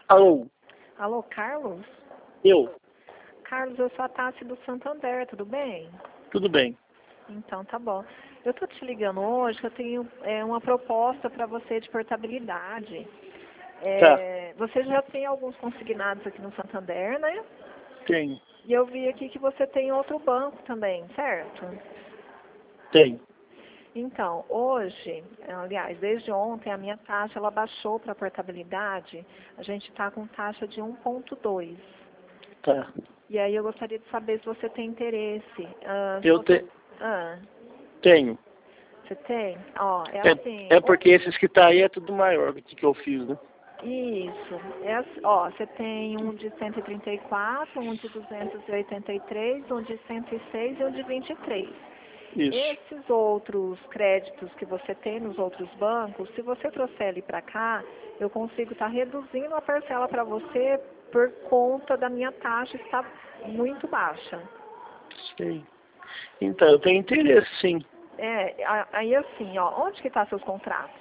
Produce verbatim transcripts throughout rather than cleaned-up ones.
Alô? Alô, Carlos? Eu? Carlos, eu sou a Tati do Santander, tudo bem? Tudo bem. Então, tá bom. Eu tô te ligando hoje que eu tenho é, uma proposta para você de portabilidade. Tá. É, você já tem alguns consignados aqui no Santander, né? Tenho. E eu vi aqui que você tem outro banco também, certo? Tenho. Então, hoje, aliás, desde ontem, a minha taxa ela baixou para portabilidade. A gente está com taxa de um ponto dois. Tá. E aí eu gostaria de saber se você tem interesse. Ah, se Eu você... te... ah, tenho. você tem? Ó, é assim. É, é porque esses que tá aí é tudo maior do que que eu fiz, né? Isso. É, assim, ó, você tem um de cento e trinta e quatro, um de duzentos e oitenta e três, um de cento e seis e um de vinte e três. Isso. Esses outros créditos que você tem nos outros bancos, se você trouxer ele para cá, eu consigo estar reduzindo a parcela para você por conta da minha taxa estar muito baixa. Sei. Então, eu tenho interesse, sim. É, a- aí assim, ó, onde que tá seus contratos?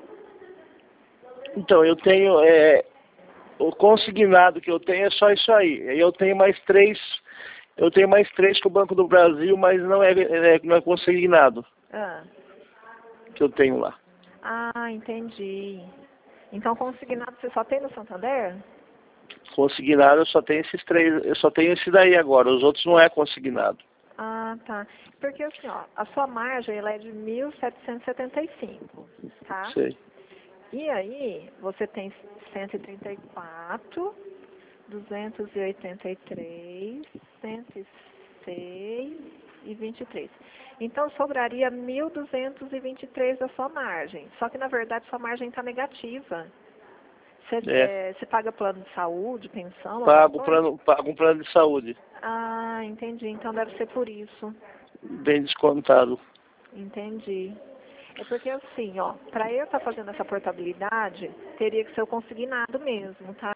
Então, eu tenho... É, o consignado que eu tenho é só isso aí. Aí eu tenho mais três... Eu tenho mais três com o Banco do Brasil, mas não é, é, não é consignado Ah, que eu tenho lá. ah, entendi. Então consignado você só tem no Santander? Consignado eu só tenho esses três, eu só tenho esse daí agora, os outros não é consignado. Ah, tá. Porque assim, ó, a sua margem ela é de mil setecentos e setenta e cinco, tá? Sei. E aí, você tem cento e trinta e quatro, duzentos e oitenta e três, cento e seis e vinte e três. Então, sobraria mil duzentos e vinte e três da sua margem. Só que, na verdade, sua margem está negativa. Você, É. é, você paga plano de saúde, pensão, alguma Pago, coisa? plano, pago um plano de saúde, Ah, entendi. Então, deve ser por isso. bem descontado. Entendi. É porque assim, ó, para eu estar fazendo essa portabilidade, teria que ser o consignado mesmo, tá?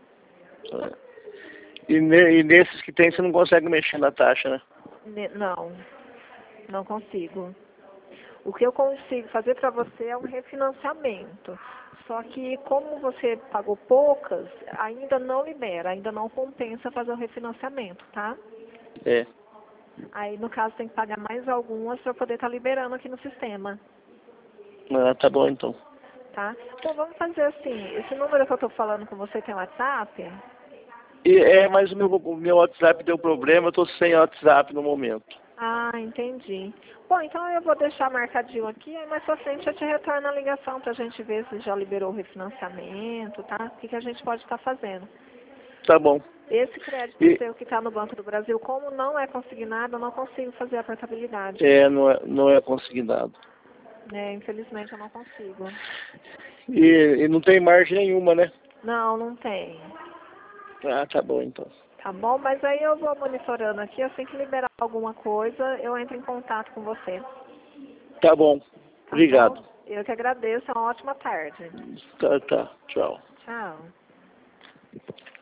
E, ne, e nesses que tem você não consegue mexer na taxa, né? Ne- Não, não consigo. O que eu consigo fazer para você é um refinanciamento. Só que como você pagou poucas, ainda não libera, ainda não compensa fazer o refinanciamento, tá? É. Aí no caso tem que pagar mais algumas para poder estar liberando aqui no sistema, Ah, tá bom então. tá? Então vamos fazer assim, esse número que eu estou falando com você tem WhatsApp? E, é, mas o meu, o meu WhatsApp deu problema, eu tô sem WhatsApp no momento. Ah, entendi. Bom, então eu vou deixar marcadinho aqui, aí mais pra frente eu te retorno a ligação pra gente ver se já liberou o refinanciamento, tá? O que, que a gente pode estar fazendo. Tá bom. Esse crédito E, seu que está no Banco do Brasil, como não é consignado, eu não consigo fazer a portabilidade. é, não é, não é consignado. É, infelizmente eu não consigo. E, e não tem margem nenhuma, né? Não, não tem. Ah, tá bom então. Tá bom? Mas aí eu vou monitorando aqui, assim que liberar alguma coisa, eu entro em contato com você. Tá bom. Tá bom? Obrigado. Eu que agradeço, uma ótima tarde. Tá, tá. Tchau. Tchau.